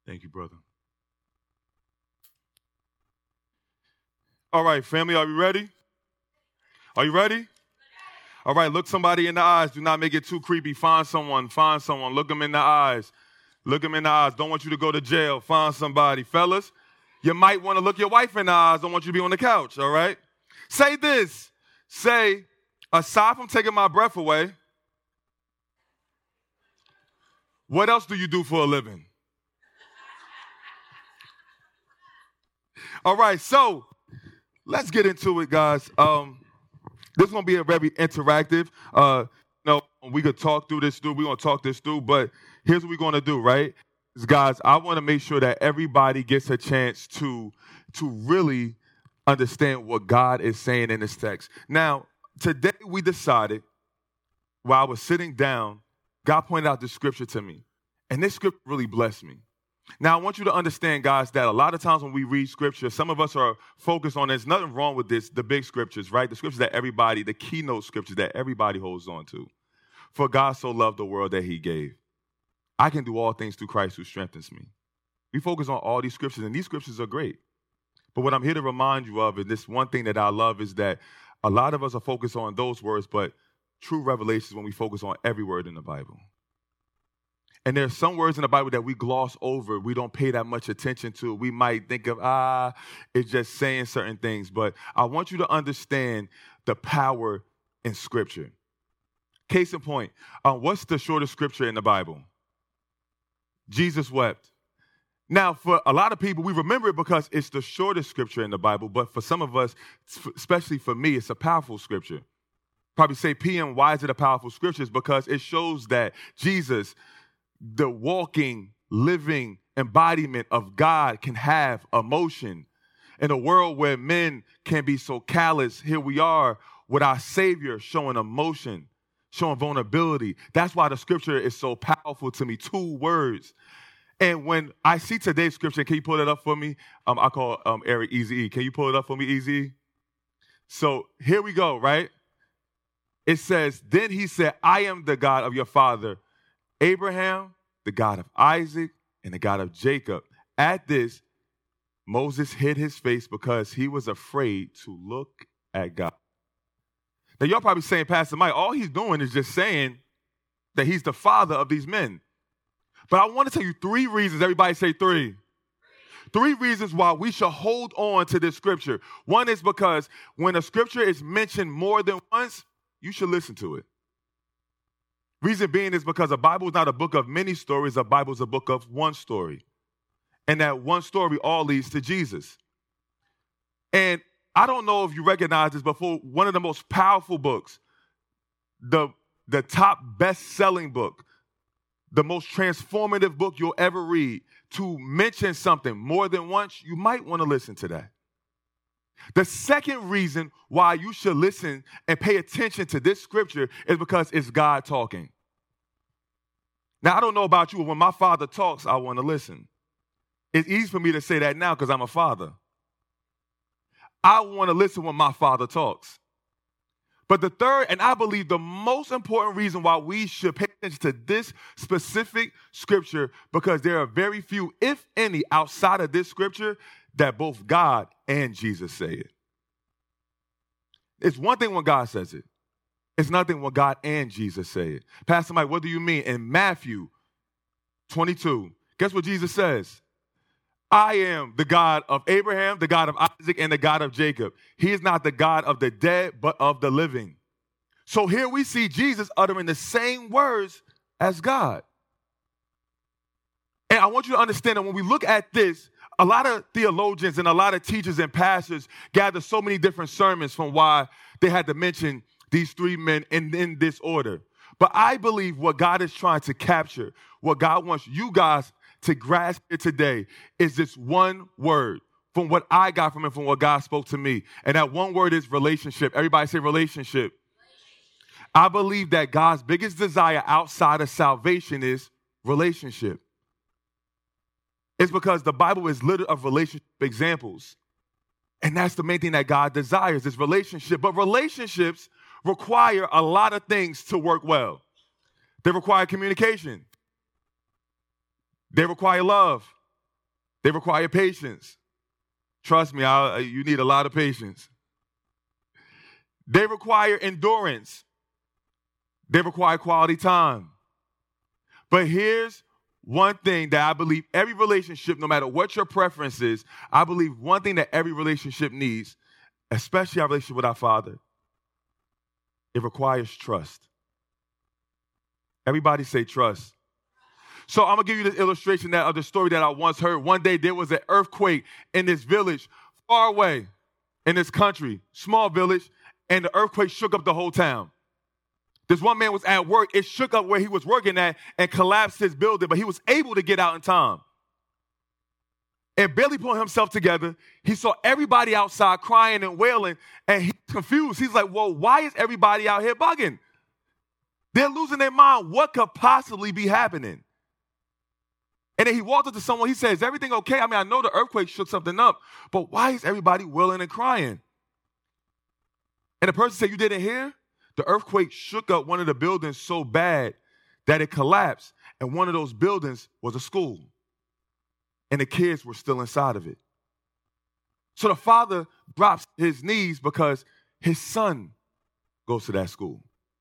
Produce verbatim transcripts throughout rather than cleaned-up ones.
Thank you, brother. All right, family, are we ready? Are you ready? All right, look somebody in the eyes. Do not make it too creepy. Find someone. Find someone. Look them in the eyes. Look them in the eyes. Don't want you to go to jail. Find somebody. Fellas, you might want to look your wife in the eyes. Don't want you to be on the couch, all right? Say this. Say, aside from taking my breath away, what else do you do for a living? All right, so let's get into it, guys. Um, this is going to be a very interactive. Uh, you know, we could talk through this through. We're going to talk this through, but here's what we're going to do, right? Is, guys, I want to make sure that everybody gets a chance to, to really understand what God is saying in this text. Now, today we decided, while I was sitting down, God pointed out this scripture to me, and this scripture really blessed me. Now, I want you to understand, guys, that a lot of times when we read scripture, some of us are focused on, there's nothing wrong with this, the big scriptures, right? The scriptures that everybody, the keynote scriptures that everybody holds on to. For God so loved the world that he gave. I can do all things through Christ who strengthens me. We focus on all these scriptures, and these scriptures are great. But what I'm here to remind you of, and this one thing that I love, is that a lot of us are focused on those words, but true revelation is when we focus on every word in the Bible. And there's some words in the Bible that we gloss over. We don't pay that much attention to. We might think of, ah, it's just saying certain things. But I want you to understand the power in Scripture. Case in point, uh, what's the shortest scripture in the Bible? Jesus wept. Now, for a lot of people, we remember it because it's the shortest scripture in the Bible. But for some of us, especially for me, it's a powerful scripture. Probably say, P M, why is it a powerful scripture? It's because it shows that Jesus, the walking, living embodiment of God, can have emotion. In a world where men can be so callous, here we are with our Savior showing emotion, showing vulnerability. That's why the scripture is so powerful to me. Two words. And when I see today's scripture, can you pull it up for me? Um, I call um, Eric Easy E. Can you pull it up for me, Easy E? So here we go, right? It says, then he said, I am the God of your father, Abraham, the God of Isaac, and the God of Jacob. At this, Moses hid his face because he was afraid to look at God. Now, y'all probably saying, Pastor Mike, all he's doing is just saying that he's the father of these men. But I want to tell you three reasons. Everybody say three. Three reasons why we should hold on to this scripture. One is because when a scripture is mentioned more than once, you should listen to it. Reason being is because the Bible is not a book of many stories. The Bible is a book of one story. And that one story all leads to Jesus. And I don't know if you recognize this, but for one of the most powerful books, the, the top best-selling book, the most transformative book you'll ever read, to mention something more than once, you might want to listen to that. The second reason why you should listen and pay attention to this scripture is because it's God talking. Now, I don't know about you, but when my father talks, I want to listen. It's easy for me to say that now because I'm a father. I want to listen when my father talks. But the third, and I believe the most important reason why we should pay attention to this specific scripture, because there are very few, if any, outside of this scripture that both God and Jesus say it. It's one thing when God says it. It's nothing when God and Jesus say it. Pastor Mike, what do you mean? In Matthew twenty-two, guess what Jesus says? I am the God of Abraham, the God of Isaac, and the God of Jacob. He is not the God of the dead, but of the living. So here we see Jesus uttering the same words as God. And I want you to understand that when we look at this, a lot of theologians and a lot of teachers and pastors gather so many different sermons from why they had to mention these three men in, in this order. But I believe what God is trying to capture, what God wants you guys to grasp it today, is this one word from what I got from it, from what God spoke to me. And that one word is relationship. Everybody say relationship. Relationship. I believe that God's biggest desire outside of salvation is relationship. It's because the Bible is littered of relationship examples. And that's the main thing that God desires, is relationship. But relationships require a lot of things to work well. They require communication. They require love. They require patience. Trust me, I, you need a lot of patience. They require endurance. They require quality time. But here's one thing that I believe every relationship, no matter what your preference is, I believe one thing that every relationship needs, especially our relationship with our Father, it requires trust. Everybody say trust. So I'm going to give you this illustration that, of the story that I once heard. One day there was an earthquake in this village far away in this country, small village, and the earthquake shook up the whole town. This one man was at work. It shook up where he was working at and collapsed his building, but he was able to get out in time. And barely pulling himself together, he saw everybody outside crying and wailing, and he's confused. He's like, whoa, why is everybody out here bugging? They're losing their mind. What could possibly be happening? And then he walked up to someone. He said, is everything okay? I mean, I know the earthquake shook something up, but why is everybody wailing and crying? And the person said, you didn't hear? The earthquake shook up one of the buildings so bad that it collapsed. And one of those buildings was a school. And the kids were still inside of it. So the father drops his knees because his son goes to that school.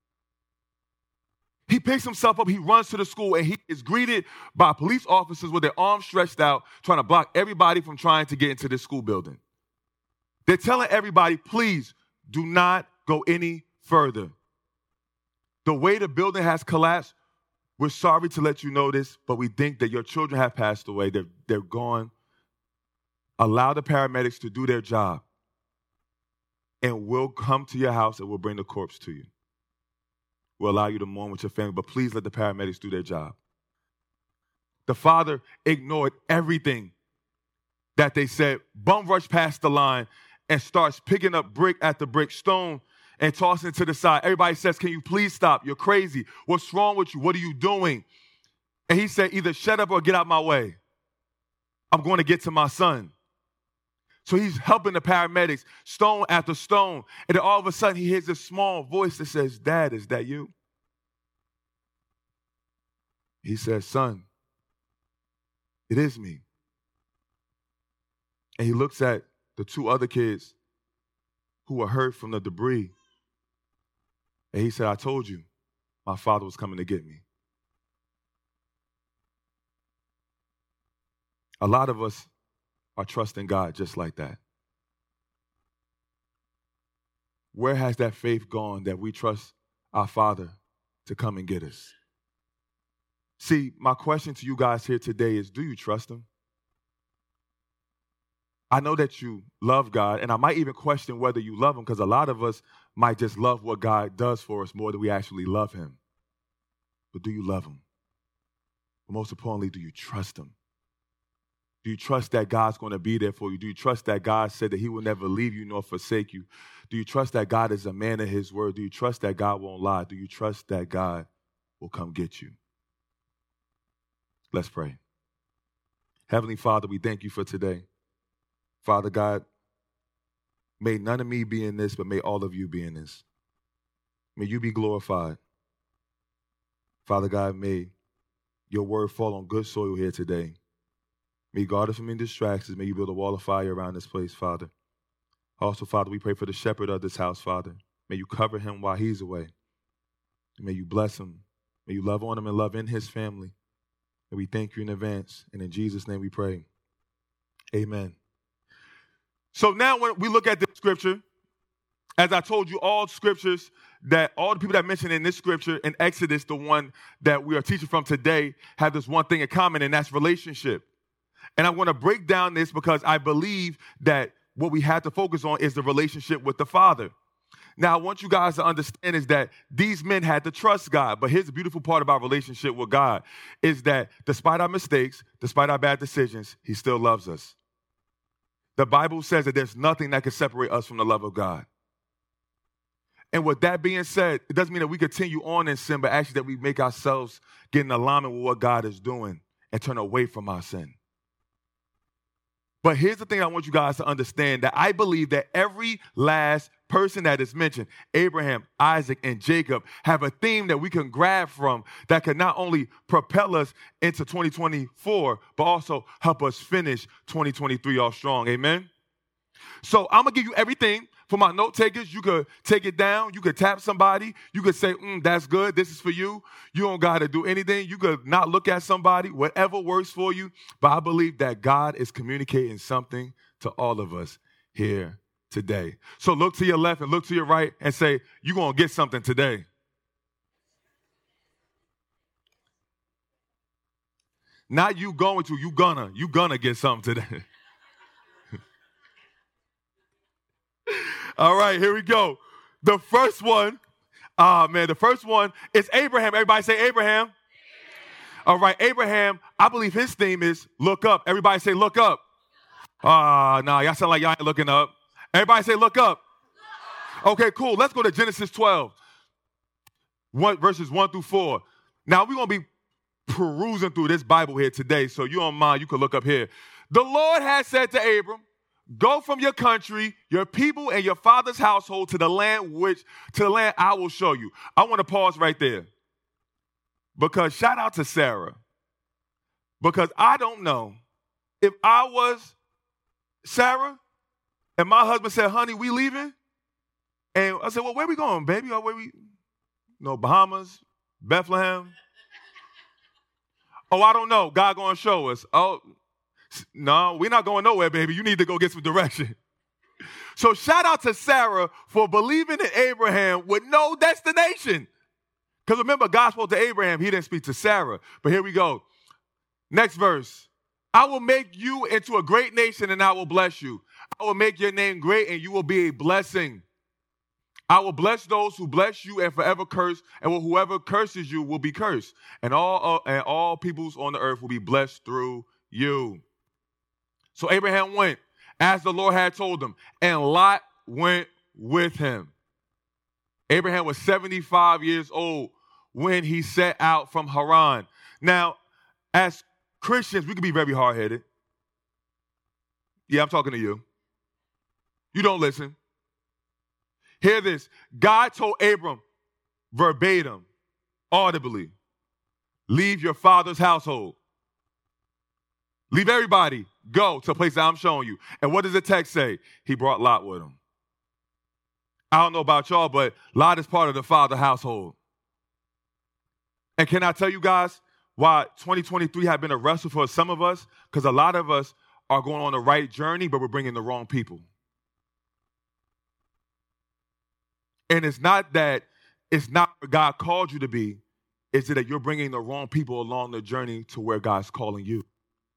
He picks himself up, he runs to the school, and he is greeted by police officers with their arms stretched out, trying to block everybody from trying to get into this school building. They're telling everybody, please do not go any further. The way the building has collapsed, we're sorry to let you know this, but we think that your children have passed away. They're, they're gone. Allow the paramedics to do their job, and we'll come to your house and we'll bring the corpse to you. We'll allow you to mourn with your family, but please let the paramedics do their job. The father ignored everything that they said, bum rushed past the line and starts picking up brick after brick, stone, and tossing it to the side. Everybody says, can you please stop? You're crazy. What's wrong with you? What are you doing? And he said, either shut up or get out my way. I'm going to get to my son. So he's helping the paramedics, stone after stone. And then all of a sudden, he hears this small voice that says, Dad, is that you? He says, son, it is me. And he looks at the two other kids who were hurt from the debris. And he said, I told you my father was coming to get me. A lot of us are trusting God just like that. Where has that faith gone that we trust our Father to come and get us? See, my question to you guys here today is, do you trust him? I know that you love God, and I might even question whether you love him, because a lot of us might just love what God does for us more than we actually love him. But do you love him? But most importantly, do you trust him? Do you trust that God's going to be there for you? Do you trust that God said that he will never leave you nor forsake you? Do you trust that God is a man of his word? Do you trust that God won't lie? Do you trust that God will come get you? Let's pray. Heavenly Father, we thank you for today. Father God, may none of me be in this, but may all of you be in this. May you be glorified. Father God, may your word fall on good soil here today. May you guard us from any distractions. May you build a wall of fire around this place, Father. Also, Father, we pray for the shepherd of this house, Father. May you cover him while he's away. May you bless him. May you love on him and love in his family. And we thank you in advance. And in Jesus' name we pray. Amen. So now when we look at this scripture, as I told you, all scriptures that all the people that mentioned in this scripture in Exodus, the one that we are teaching from today, have this one thing in common, and that's relationship. And I want to break down this because I believe that what we have to focus on is the relationship with the Father. Now, I want you guys to understand is that these men had to trust God. But here's the beautiful part about relationship with God is that despite our mistakes, despite our bad decisions, he still loves us. The Bible says that there's nothing that can separate us from the love of God. And with that being said, it doesn't mean that we continue on in sin, but actually that we make ourselves get in alignment with what God is doing and turn away from our sin. But here's the thing I want you guys to understand, that I believe that every last person that is mentioned, Abraham, Isaac, and Jacob, have a theme that we can grab from that can not only propel us into twenty twenty-four, but also help us finish twenty twenty-three off strong. Amen? So I'm going to give you everything. For my note takers, you could take it down. You could tap somebody. You could say, mm, that's good. This is for you. You don't got to do anything. You could not look at somebody, whatever works for you. But I believe that God is communicating something to all of us here today. So look to your left and look to your right and say, you're going to get something today. Not you going to, you gonna, you gonna get something today. All right, here we go. The first one, ah, uh, man, the first one is Abraham. Everybody say Abraham. Abraham. All right, Abraham, I believe his theme is look up. Everybody say look up. Ah, uh, nah, y'all sound like y'all ain't looking up. Everybody say look up. Look up. Okay, cool. Let's go to Genesis twelve, one, verses one through four. Now, we're going to be perusing through this Bible here today, so you don't mind, you can look up here. The Lord had said to Abram, go from your country, your people, and your father's household to the land which to the land I will show you. I want to pause right there. Because shout out to Sarah. Because I don't know if I was Sarah and my husband said, honey, we leaving? And I said, well, where we going, baby? Or where we? No, Bahamas, Bethlehem. Oh, I don't know. God gonna show us. Oh, no, we're not going nowhere, baby. You need to go get some direction. So shout out to Sarah for believing in Abraham with no destination. Because remember, God spoke to Abraham. He didn't speak to Sarah. But here we go. Next verse. I will make you into a great nation and I will bless you. I will make your name great and you will be a blessing. I will bless those who bless you and forever curse, and whoever curses you will be cursed. And all, uh, and all peoples on the earth will be blessed through you. So Abraham went as the Lord had told him, and Lot went with him. Abraham was seventy-five years old when he set out from Haran. Now, as Christians, we can be very hard-headed. Yeah, I'm talking to you. You don't listen. Hear this. God told Abram verbatim, audibly, leave your father's household. Leave everybody. Go to a place that I'm showing you. And what does the text say? He brought Lot with him. I don't know about y'all, but Lot is part of the father household. And can I tell you guys why twenty twenty-three have been a wrestle for some of us? Because a lot of us are going on the right journey, but we're bringing the wrong people. And it's not that it's not where God called you to be. It's that you're bringing the wrong people along the journey to where God's calling you.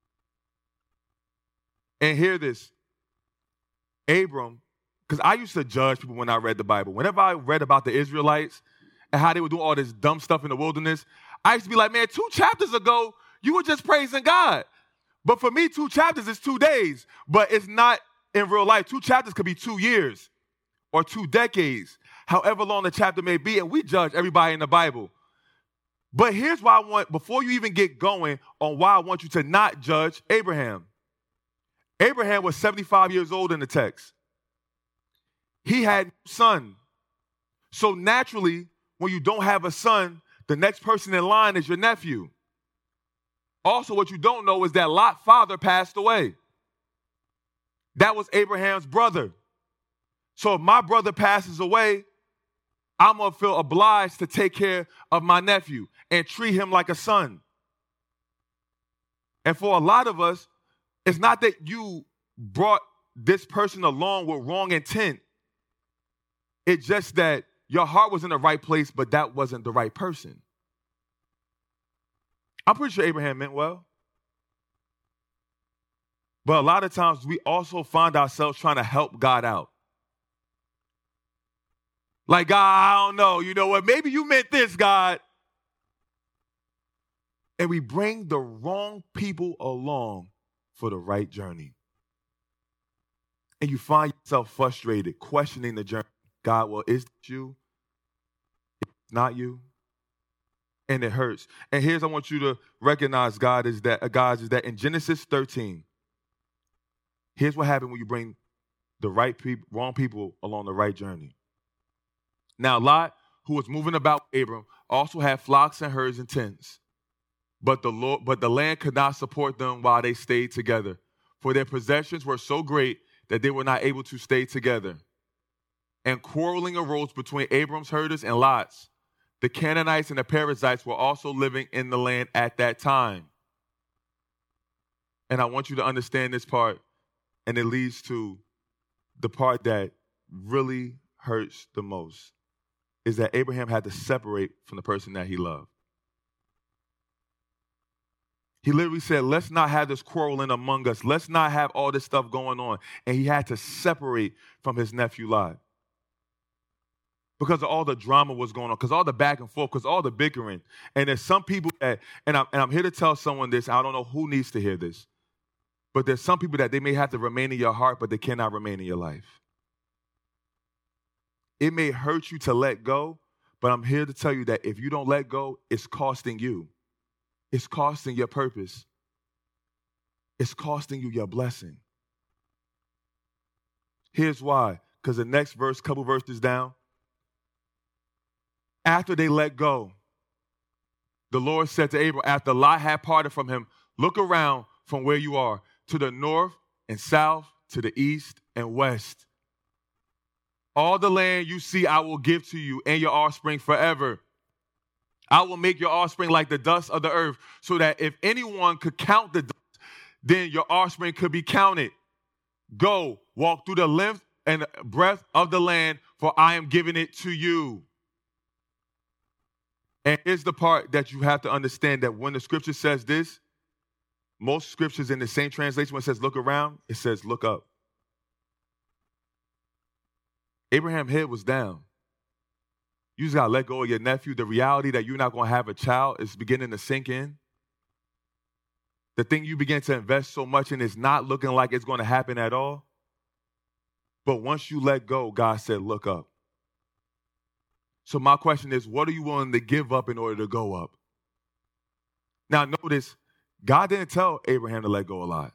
And hear this. Abram, because I used to judge people when I read the Bible. Whenever I read about the Israelites and how they would do all this dumb stuff in the wilderness, I used to be like, man, two chapters ago, you were just praising God. But for me, two chapters is two days. But it's not in real life. Two chapters could be two years or two decades, however long the chapter may be. And we judge everybody in the Bible. But here's why I want, before you even get going on why I want you to not judge Abraham. Abraham was seventy-five years old in the text. He had a son. So naturally, when you don't have a son, the next person in line is your nephew. Also, what you don't know is that Lot's father passed away. That was Abraham's brother. So if my brother passes away, I'm going to feel obliged to take care of my nephew and treat him like a son. And for a lot of us, it's not that you brought this person along with wrong intent. It's just that your heart was in the right place, but that wasn't the right person. I'm pretty sure Abraham meant well. But a lot of times we also find ourselves trying to help God out. Like, God, I don't know. You know what? Maybe you meant this, God. And we bring the wrong people along for the right journey. And you find yourself frustrated, questioning the journey. God, well, is it you? It's not you. And it hurts. And here's I want you to recognize, God, is that, uh, God, is that in Genesis thirteen, here's what happened when you bring the right people, wrong people along the right journey. Now, Lot, who was moving about Abram, also had flocks and herds and tents. But the Lord, but the land could not support them while they stayed together, for their possessions were so great that they were not able to stay together. And quarreling arose between Abram's herders and Lot's. The Canaanites and the Perizzites were also living in the land at that time. And I want you to understand this part, and it leads to the part that really hurts the most, is that Abraham had to separate from the person that he loved. He literally said, let's not have this quarreling among us. Let's not have all this stuff going on. And he had to separate from his nephew Lot. Because of all the drama was going on, because all the back and forth, because all the bickering. And there's some people that, and I'm, and I'm here to tell someone this, I don't know who needs to hear this, but there's some people that they may have to remain in your heart, but they cannot remain in your life. It may hurt you to let go, but I'm here to tell you that if you don't let go, it's costing you. It's costing your purpose. It's costing you your blessing. Here's why. Because the next verse, couple verses down, after they let go, the Lord said to Abram, after Lot had parted from him, look around from where you are, to the north and south, to the east and west. All the land you see I will give to you and your offspring forever. I will make your offspring like the dust of the earth, so that if anyone could count the dust, then your offspring could be counted. Go, walk through the length and breadth of the land, for I am giving it to you. And here's the part that you have to understand, that when the scripture says this, most scriptures in the same translation, when it says look around, it says look up. Abraham's head was down. You just got to let go of your nephew. The reality that you're not going to have a child is beginning to sink in. The thing you begin to invest so much in is not looking like it's going to happen at all. But once you let go, God said, look up. So my question is, what are you willing to give up in order to go up? Now notice, God didn't tell Abraham to let go a lot.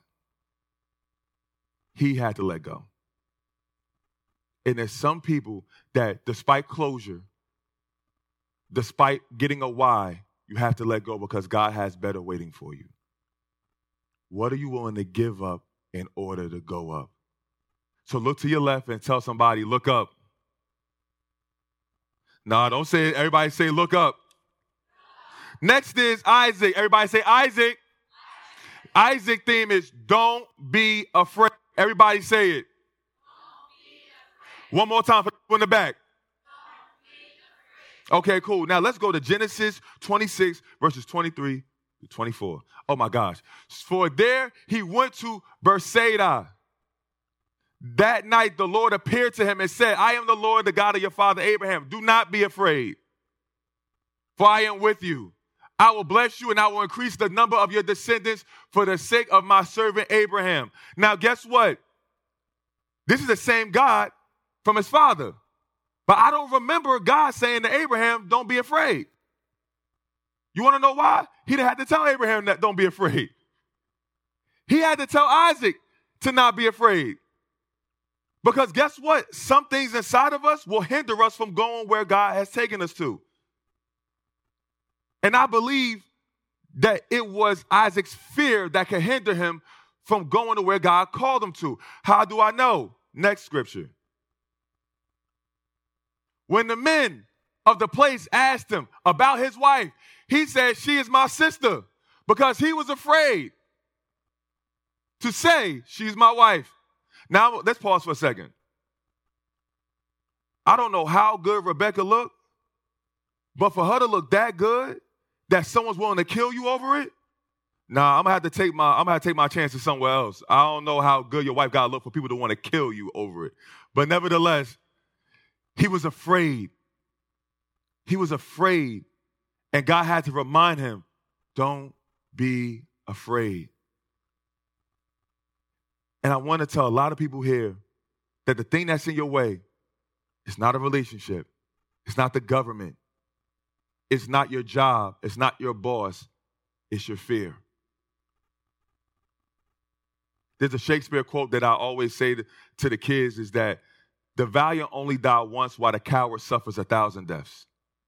He had to let go. And there's some people that despite closure, despite getting a why, you have to let go because God has better waiting for you. What are you willing to give up in order to go up? So look to your left and tell somebody, look up. No, don't say it. Everybody say, look up. Next is Isaac. Everybody say Isaac. Isaac theme is don't be afraid. Everybody say it. One more time for people in the back. Okay, cool. Now let's go to Genesis twenty-six, verses twenty-three to twenty-four. Oh my gosh. For there he went to Beersheba. That night the Lord appeared to him and said, I am the Lord, the God of your father Abraham. Do not be afraid, for I am with you. I will bless you and I will increase the number of your descendants for the sake of my servant Abraham. Now guess what? This is the same God from his father. But I don't remember God saying to Abraham, don't be afraid. You want to know why? He didn't have to tell Abraham that don't be afraid. He had to tell Isaac to not be afraid. Because guess what? Some things inside of us will hinder us from going where God has taken us to. And I believe that it was Isaac's fear that could hinder him from going to where God called him to. How do I know? Next scripture. When the men of the place asked him about his wife, he said, she is my sister, because he was afraid to say she's my wife. Now, let's pause for a second. I don't know how good Rebecca looked, but for her to look that good that someone's willing to kill you over it, nah, I'm gonna have to take my I'm gonna have to take my chances somewhere else. I don't know how good your wife gotta look for people to want to kill you over it. But nevertheless, he was afraid. He was afraid. And God had to remind him, don't be afraid. And I want to tell a lot of people here that the thing that's in your way is not a relationship. It's not the government. It's not your job. It's not your boss. It's your fear. There's a Shakespeare quote that I always say to, to the kids is that the valiant only die once while the coward suffers a thousand deaths.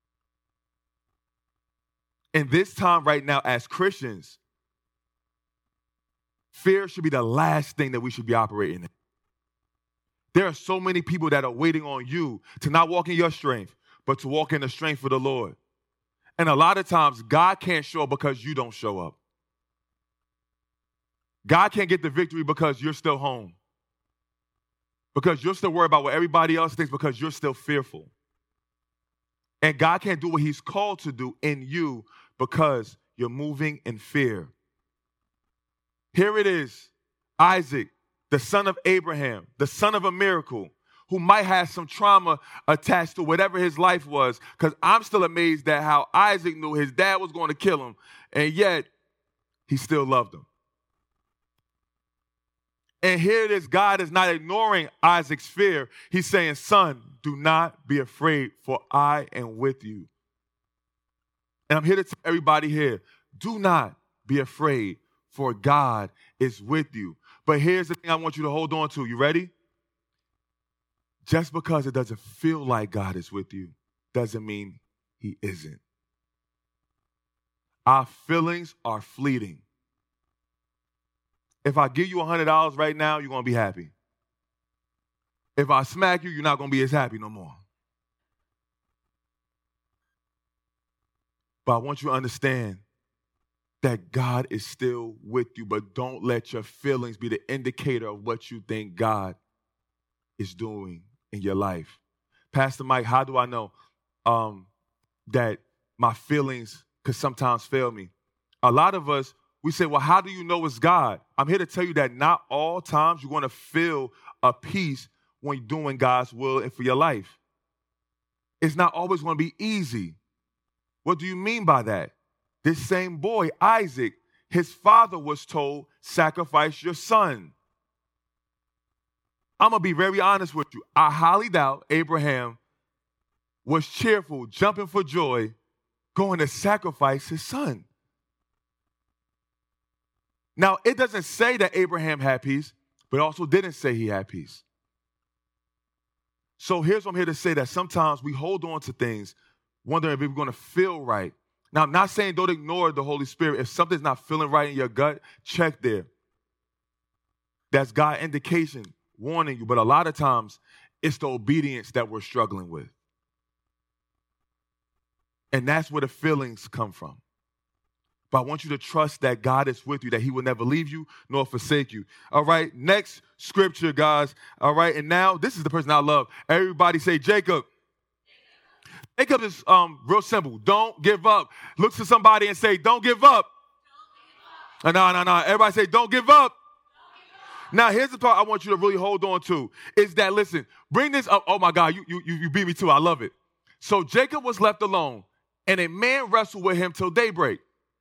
In this time right now as Christians, fear should be the last thing that we should be operating in. There are so many people that are waiting on you to not walk in your strength, but to walk in the strength of the Lord. And a lot of times, God can't show up because you don't show up. God can't get the victory because you're still home. Because you're still worried about what everybody else thinks because you're still fearful. And God can't do what he's called to do in you because you're moving in fear. Here it is, Isaac, the son of Abraham, the son of a miracle, who might have some trauma attached to whatever his life was, because I'm still amazed at how Isaac knew his dad was going to kill him, and yet he still loved him. And here it is, God is not ignoring Isaac's fear. He's saying, son, do not be afraid, for I am with you. And I'm here to tell everybody here, do not be afraid, for God is with you. But here's the thing I want you to hold on to. You ready? Just because it doesn't feel like God is with you doesn't mean he isn't. Our feelings are fleeting. If I give you one hundred dollars right now, you're going to be happy. If I smack you, you're not going to be as happy no more. But I want you to understand that God is still with you, but don't let your feelings be the indicator of what you think God is doing in your life. Pastor Mike, how do I know um, that my feelings could sometimes fail me? A lot of us, we say, well, how do you know it's God? I'm here to tell you that not all times you're going to feel a peace when you're doing God's will and for your life. It's not always going to be easy. What do you mean by that? This same boy, Isaac, his father was told, sacrifice your son. I'm going to be very honest with you. I highly doubt Abraham was cheerful, jumping for joy, going to sacrifice his son. Now, it doesn't say that Abraham had peace, but it also didn't say he had peace. So here's what I'm here to say, that sometimes we hold on to things, wondering if we're going to feel right. Now, I'm not saying don't ignore the Holy Spirit. If something's not feeling right in your gut, check there. That's God's indication, warning you. But a lot of times, it's the obedience that we're struggling with. And that's where the feelings come from. But I want you to trust that God is with you, that he will never leave you nor forsake you. All right, next scripture, guys. All right, and now this is the person I love. Everybody say Jacob. Jacob is um, real simple. Don't give up. Look to somebody and say, don't give up. Don't give up. No, no, no. Everybody say, don't give up. Don't give up. Now, here's the part I want you to really hold on to, is that, listen, bring this up. Oh, my God, you, you, you beat me too. I love it. So Jacob was left alone, and a man wrestled with him till daybreak.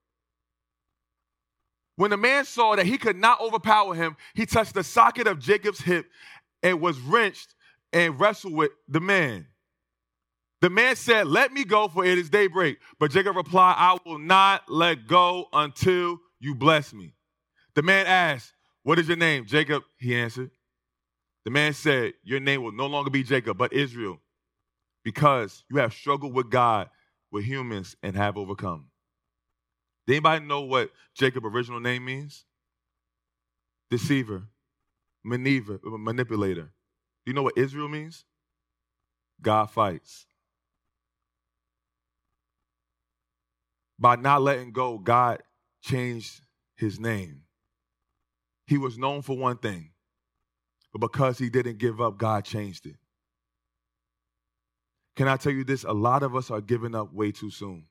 When the man saw that he could not overpower him, he touched the socket of Jacob's hip and was wrenched and wrestled with the man. The man said, let me go, for it is daybreak. But Jacob replied, I will not let go until you bless me. The man asked, what is your name? Jacob, he answered. The man said, your name will no longer be Jacob, but Israel, because you have struggled with God, with humans, and have overcome. Does anybody know what Jacob's original name means? Deceiver, maneuver, manipulator. Do you know what Israel means? God fights. By not letting go, God changed his name. He was known for one thing, but because he didn't give up, God changed it. Can I tell you this? A lot of us are giving up way too soon.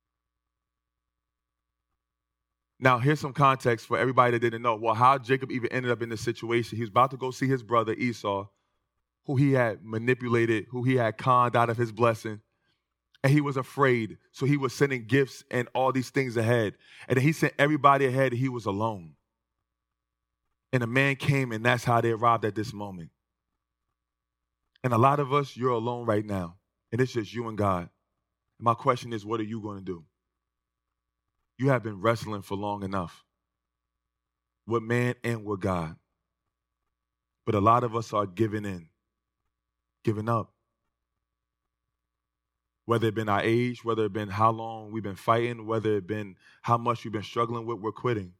Now, here's some context for everybody that didn't know. Well, how Jacob even ended up in this situation. He was about to go see his brother Esau, who he had manipulated, who he had conned out of his blessing. And he was afraid. So he was sending gifts and all these things ahead. And then he sent everybody ahead, and he was alone. And a man came, and that's how they arrived at this moment. And a lot of us, you're alone right now. And it's just you and God. And my question is, what are you going to do? You have been wrestling for long enough with man and with God. But a lot of us are giving in, giving up. Whether it been our age, whether it been how long we've been fighting, whether it been how much we've been struggling with, we're quitting.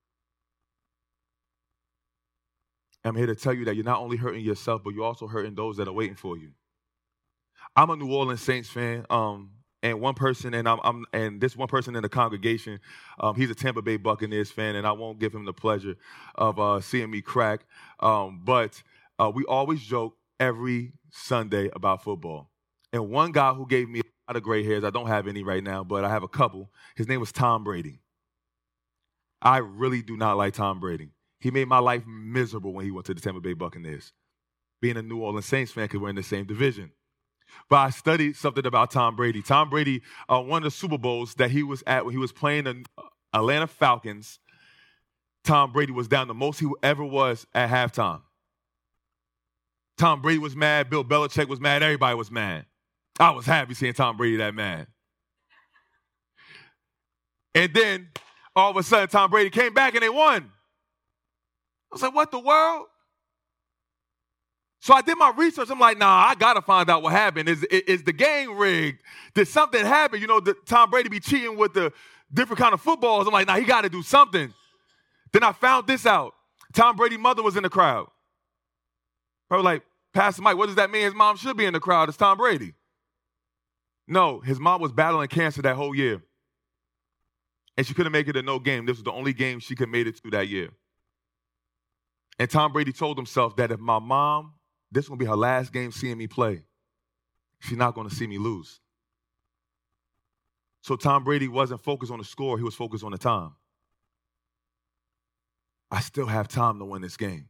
I'm here to tell you that you're not only hurting yourself, but you're also hurting those that are waiting for you. I'm a New Orleans Saints fan, um, and one person, and I'm, I'm, and this one person in the congregation, um, he's a Tampa Bay Buccaneers fan, and I won't give him the pleasure of uh, seeing me crack. Um, but uh, we always joke every Sunday about football. And one guy who gave me a lot of gray hairs, I don't have any right now, but I have a couple. His name was Tom Brady. I really do not like Tom Brady. He made my life miserable when he went to the Tampa Bay Buccaneers, being a New Orleans Saints fan because we're in the same division. But I studied something about Tom Brady. Tom Brady uh, won the Super Bowls that he was at when he was playing the Atlanta Falcons. Tom Brady was down the most he ever was at halftime. Tom Brady was mad. Bill Belichick was mad. Everybody was mad. I was happy seeing Tom Brady that mad. And then all of a sudden, Tom Brady came back and they won. I was like, what the world? So I did my research. I'm like, nah, I got to find out what happened. Is, is, is the game rigged? Did something happen? You know, the, Tom Brady be cheating with the different kind of footballs. I'm like, nah, he got to do something. Then I found this out. Tom Brady's mother was in the crowd. Probably like, Pastor Mike, what does that mean? His mom should be in the crowd. It's Tom Brady. No, his mom was battling cancer that whole year. And she couldn't make it to no game. This was the only game she could make it to that year. And Tom Brady told himself that if my mom, this is going to be her last game seeing me play, she's not going to see me lose. So Tom Brady wasn't focused on the score. He was focused on the time. I still have time to win this game.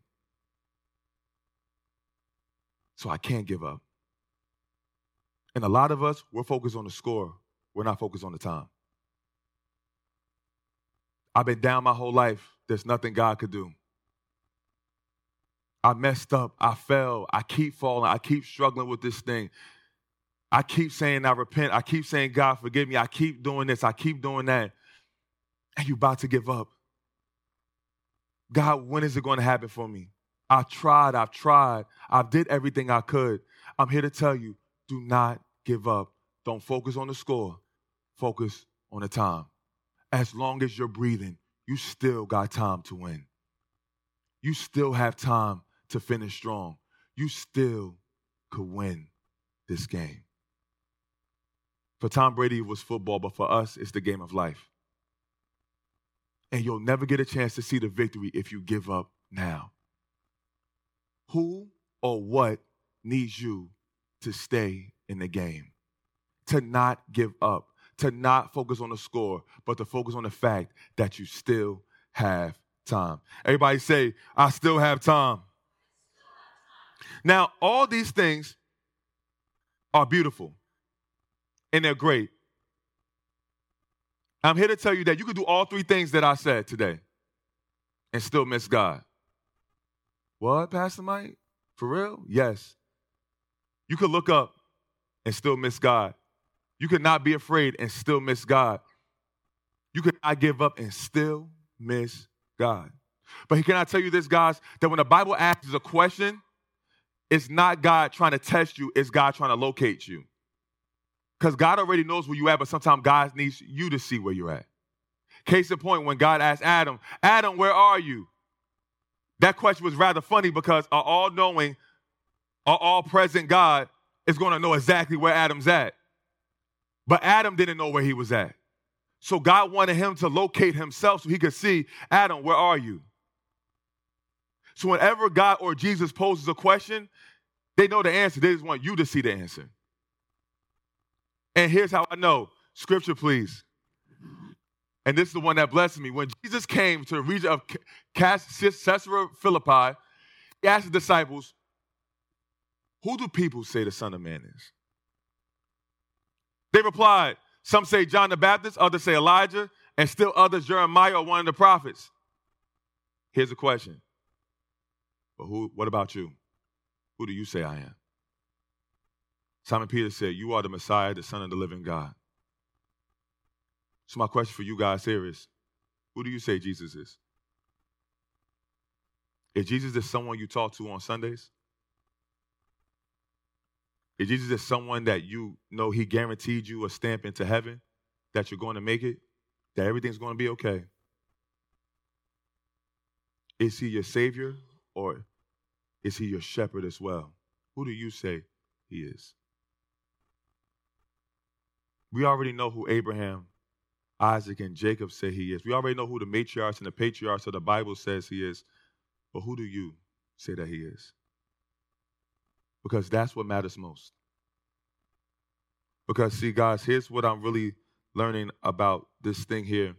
So I can't give up. And a lot of us, we're focused on the score. We're not focused on the time. I've been down my whole life. There's nothing God could do. I messed up. I fell. I keep falling. I keep struggling with this thing. I keep saying I repent. I keep saying, God, forgive me. I keep doing this. I keep doing that. And you're about to give up. God, when is it going to happen for me? I tried. I've tried. I did everything I could. I'm here to tell you, do not give up. Don't focus on the score. Focus on the time. As long as you're breathing, you still got time to win. You still have time to finish strong. You still could win this game. For Tom Brady, it was football, but for us, it's the game of life. And you'll never get a chance to see the victory if you give up now. Who or what needs you to stay in the game? To not give up, to not focus on the score, but to focus on the fact that you still have time. Everybody say, I still have time. Now, all these things are beautiful and they're great. I'm here to tell you that you can do all three things that I said today and still miss God. What, Pastor Mike? For real? Yes. You could look up and still miss God. You could not be afraid and still miss God. You could not give up and still miss God. But can I tell you this, guys, that when the Bible asks a question, it's not God trying to test you, it's God trying to locate you. Because God already knows where you're at, but sometimes God needs you to see where you're at. Case in point, when God asked Adam, Adam, where are you? That question was rather funny because our all-knowing, our all-present God is going to know exactly where Adam's at. But Adam didn't know where he was at. So God wanted him to locate himself so he could see, Adam, where are you? So whenever God or Jesus poses a question, they know the answer. They just want you to see the answer. And here's how I know. Scripture, please. And this is the one that blesses me. When Jesus came to the region of Caesarea Philippi, he asked the disciples, who do people say the Son of Man is? They replied, some say John the Baptist, others say Elijah, and still others Jeremiah or one of the prophets. Here's the question. But who? What about you? Who do you say I am? Simon Peter said, you are the Messiah, the Son of the living God. So my question for you guys here is, who do you say Jesus is? Is Jesus just someone you talk to on Sundays? Is Jesus just someone that you know he guaranteed you a stamp into heaven, that you're going to make it, that everything's going to be okay? Is he your Savior, or is he your shepherd as well? Who do you say he is? We already know who Abraham, Isaac, and Jacob say he is. We already know who the matriarchs and the patriarchs of the Bible says he is. But who do you say that he is? Because that's what matters most. Because, see, guys, here's what I'm really learning about this thing here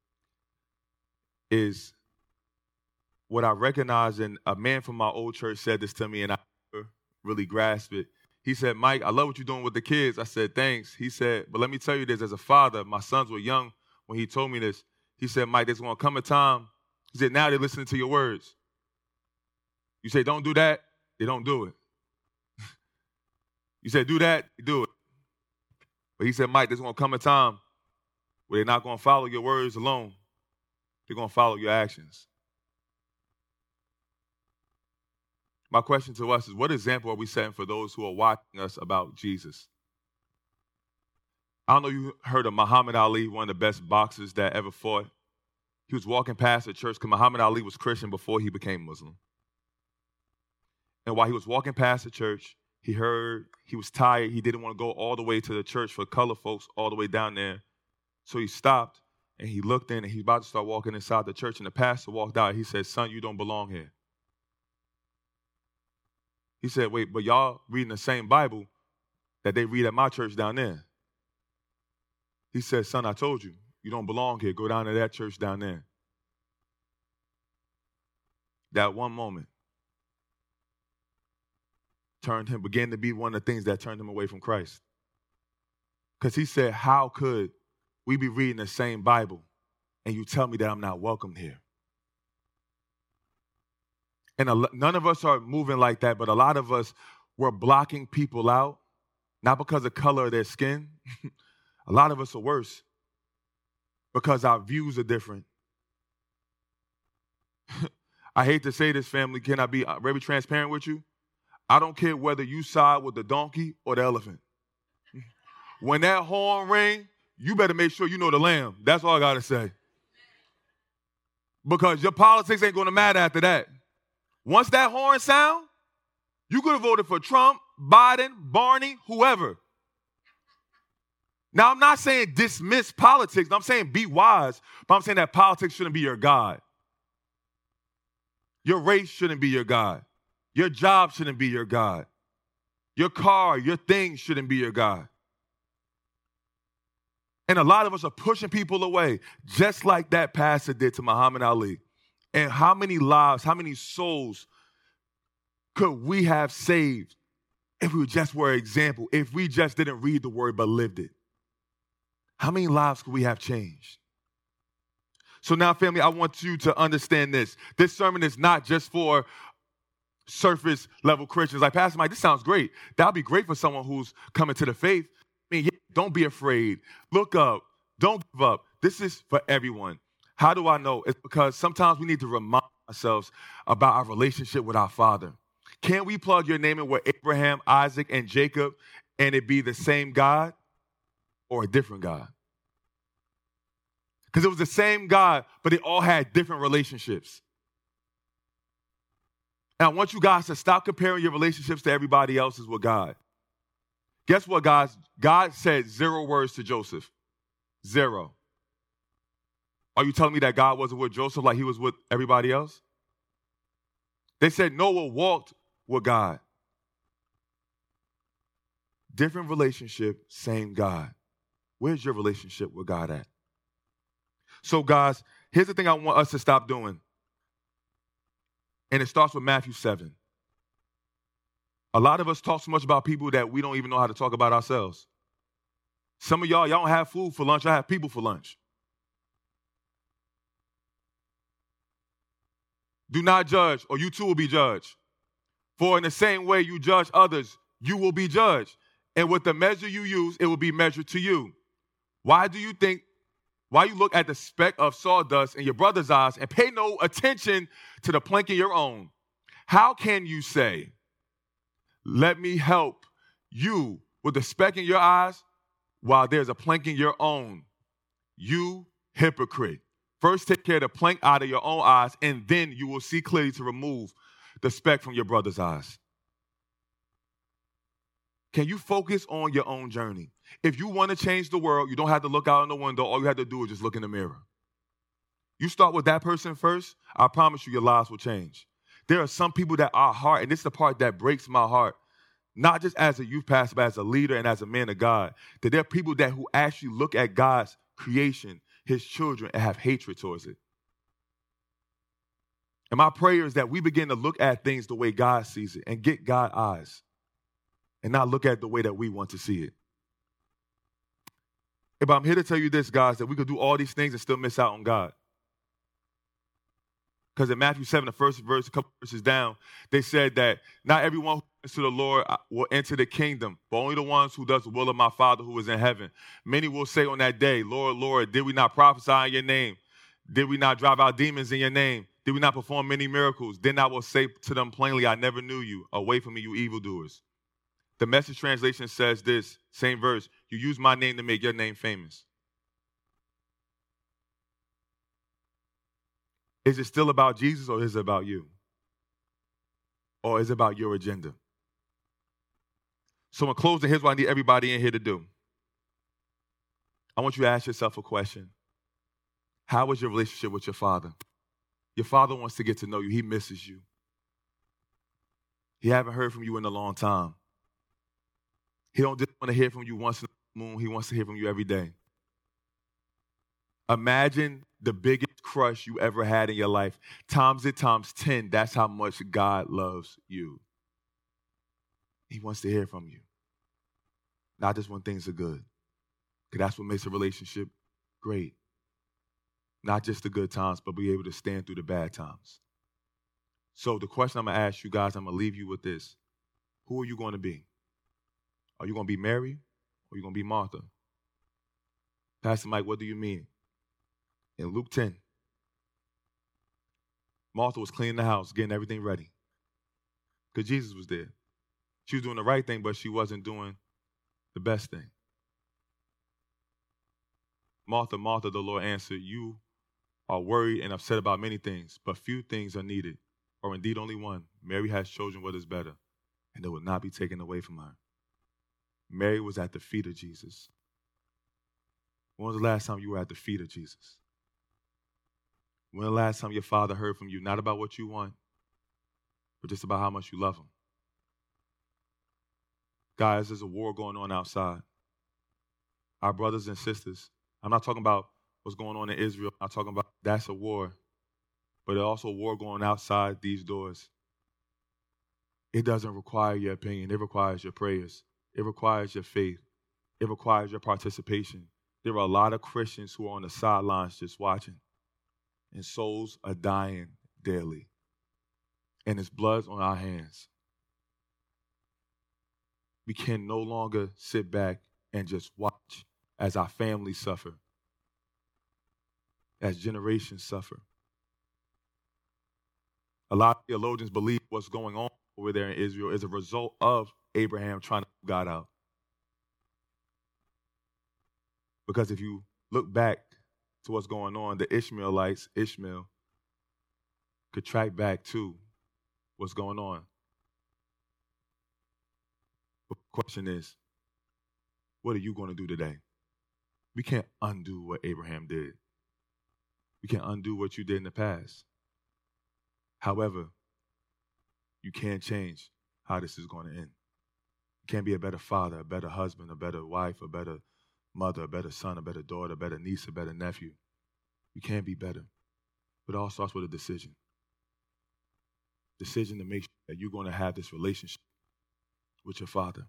is what I recognize, and a man from my old church said this to me, and I never really grasped it. He said, Mike, I love what you're doing with the kids. I said, thanks. He said, but let me tell you this, as a father, my sons were young when he told me this. He said, Mike, there's going to come a time. He said, now they're listening to your words. You say, don't do that, they don't do it. You say, do that, they do it. But he said, Mike, there's going to come a time where they're not going to follow your words alone. They're going to follow your actions. My question to us is, what example are we setting for those who are watching us about Jesus? I don't know if you heard of Muhammad Ali, one of the best boxers that ever fought. He was walking past a church because Muhammad Ali was Christian before he became Muslim. And while he was walking past the church, he heard he was tired. He didn't want to go all the way to the church for color folks all the way down there. So he stopped and he looked in and he was about to start walking inside the church. And the pastor walked out. He said, son, you don't belong here. He said, wait, but y'all reading the same Bible that they read at my church down there. He said, son, I told you, you don't belong here. Go down to that church down there. That one moment turned him, began to be one of the things that turned him away from Christ. Because he said, how could we be reading the same Bible and you tell me that I'm not welcome here? And a, none of us are moving like that, but a lot of us, we're blocking people out, not because of color of their skin. A lot of us are worse because our views are different. I hate to say this, family. Can I be very transparent with you? I don't care whether you side with the donkey or the elephant. When that horn ring, you better make sure you know the lamb. That's all I got to say. Because your politics ain't going to matter after that. Once that horn sound, you could have voted for Trump, Biden, Barney, whoever. Now, I'm not saying dismiss politics. I'm saying be wise, but I'm saying that politics shouldn't be your God. Your race shouldn't be your God. Your job shouldn't be your God. Your car, your things shouldn't be your God. And a lot of us are pushing people away, just like that pastor did to Muhammad Ali. And how many lives, how many souls could we have saved if we just were an example, if we just didn't read the word but lived it? How many lives could we have changed? So now, family, I want you to understand this. This sermon is not just for surface level Christians. Like, Pastor Mike, this sounds great. That would be great for someone who's coming to the faith. I mean, yeah, don't be afraid. Look up. Don't give up. This is for everyone. How do I know? It's because sometimes we need to remind ourselves about our relationship with our Father. Can we plug your name in with Abraham, Isaac, and Jacob, and it be the same God or a different God? Because it was the same God, but they all had different relationships. And I want you guys to stop comparing your relationships to everybody else's with God. Guess what, guys? God said zero words to Joseph. Zero. Are you telling me that God wasn't with Joseph like he was with everybody else? They said Noah walked with God. Different relationship, same God. Where's your relationship with God at? So, guys, here's the thing I want us to stop doing. And it starts with Matthew seven. A lot of us talk so much about people that we don't even know how to talk about ourselves. Some of y'all, y'all don't have food for lunch. Y'all have people for lunch. Do not judge, or you too will be judged. For in the same way you judge others, you will be judged. And with the measure you use, it will be measured to you. Why do you think, Why you look at the speck of sawdust in your brother's eyes and pay no attention to the plank in your own? How can you say, let me help you with the speck in your eyes while there's a plank in your own? You hypocrite. First take care of the plank out of your own eyes, and then you will see clearly to remove the speck from your brother's eyes. Can you focus on your own journey? If you want to change the world, you don't have to look out in the window. All you have to do is just look in the mirror. You start with that person first, I promise you your lives will change. There are some people that are hard, and this is the part that breaks my heart, not just as a youth pastor, but as a leader and as a man of God, that there are people that who actually look at God's creation, his children, and have hatred towards it. And my prayer is that we begin to look at things the way God sees it and get God's eyes and not look at it the way that we want to see it. But I'm here to tell you this, guys, that we could do all these things and still miss out on God. Because in Matthew seven, the first verse, a couple verses down, they said that not everyone who listens to the Lord will enter the kingdom, but only the ones who does the will of my Father who is in heaven. Many will say on that day, Lord, Lord, did we not prophesy in your name? Did we not drive out demons in your name? Did we not perform many miracles? Then I will say to them plainly, I never knew you. Away from me, you evildoers. The Message translation says this, same verse, you use my name to make your name famous. Is it still about Jesus or is it about you? Or is it about your agenda? So in closing, here's what I need everybody in here to do. I want you to ask yourself a question. How is your relationship with your father? Your father wants to get to know you. He misses you. He haven't heard from you in a long time. He don't just want to hear from you once in a moon. He wants to hear from you every day. Imagine the biggest crush you ever had in your life. Times it times ten, that's how much God loves you. He wants to hear from you. Not just when things are good. Because that's what makes a relationship great. Not just the good times, but be able to stand through the bad times. So the question I'm going to ask you guys, I'm going to leave you with this. Who are you going to be? Are you going to be Mary or are you going to be Martha? Pastor Mike, what do you mean? In Luke ten, Martha was cleaning the house, getting everything ready. Because Jesus was there. She was doing the right thing, but she wasn't doing the best thing. Martha, Martha, the Lord answered, you are worried and upset about many things, but few things are needed, or indeed only one. Mary has chosen what is better, and it will not be taken away from her. Mary was at the feet of Jesus. When was the last time you were at the feet of Jesus? When was the last time your father heard from you, not about what you want, but just about how much you love him? Guys, there's a war going on outside. Our brothers and sisters, I'm not talking about what's going on in Israel. I'm not talking about that's a war, but there's also a war going outside these doors. It doesn't require your opinion. It requires your prayers. It requires your faith. It requires your participation. There are a lot of Christians who are on the sidelines just watching, and souls are dying daily, and it's blood on our hands. We can no longer sit back and just watch as our families suffer, as generations suffer. A lot of theologians believe what's going on over there in Israel is a result of Abraham trying to put God out. Because if you look back to what's going on, the Ishmaelites, Ishmael, could track back to what's going on. But the question is, what are you going to do today? We can't undo what Abraham did. We can't undo what you did in the past. However, you can change how this is going to end. You can't be a better father, a better husband, a better wife, a better mother, a better son, a better daughter, a better niece, a better nephew. You can't be better. But it all starts with a decision. Decision to make sure that you're going to have this relationship with your father.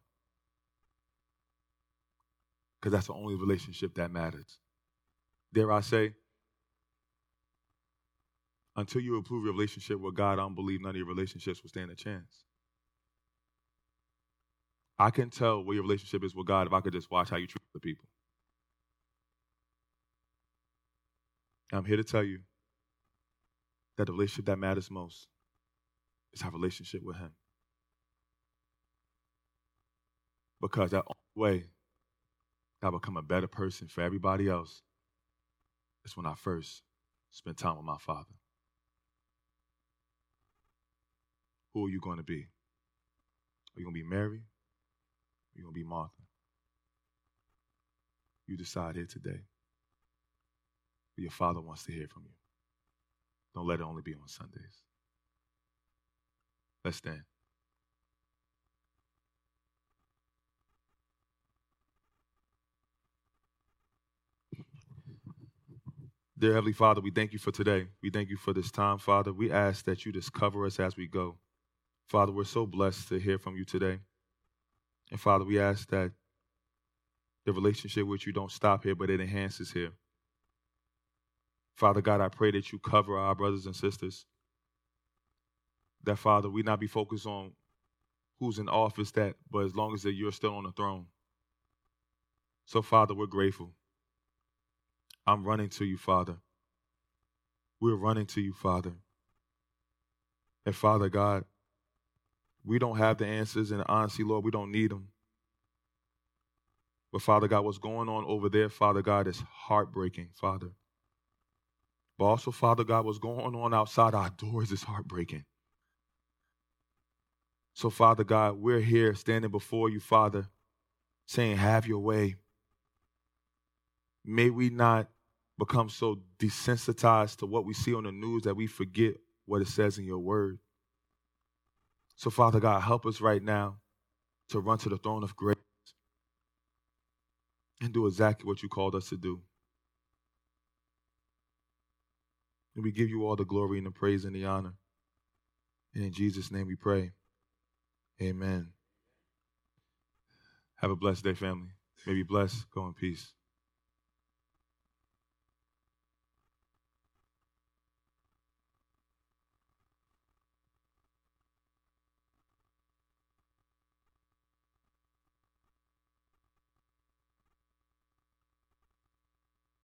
Because that's the only relationship that matters. Dare I say, until you improve your relationship with God, I don't believe none of your relationships will stand a chance. I can tell where your relationship is with God if I could just watch how you treat the people. And I'm here to tell you that the relationship that matters most is our relationship with him. Because that only way I become a better person for everybody else is when I first spend time with my Father. Who are you going to be? Are you going to be Mary? Or are you going to be Martha? You decide here today. But your Father wants to hear from you. Don't let it only be on Sundays. Let's stand. Dear Heavenly Father, we thank you for today. We thank you for this time, Father. We ask that you just cover us as we go. Father, we're so blessed to hear from you today. And Father, we ask that the relationship with you don't stop here, but it enhances here. Father God, I pray that you cover our brothers and sisters. That, Father, we not be focused on who's in office, that, but as long as that you're still on the throne. So, Father, we're grateful. I'm running to you, Father. We're running to you, Father. And Father God, we don't have the answers, and honestly, Lord, we don't need them. But Father God, what's going on over there, Father God, is heartbreaking, Father. But also, Father God, what's going on outside our doors is heartbreaking. So, Father God, we're here standing before you, Father, saying, have your way. May we not become so desensitized to what we see on the news that we forget what it says in your word. So, Father God, help us right now to run to the throne of grace and do exactly what you called us to do. And we give you all the glory and the praise and the honor. And in Jesus' name we pray. Amen. Have a blessed day, family. May be blessed. Go in peace.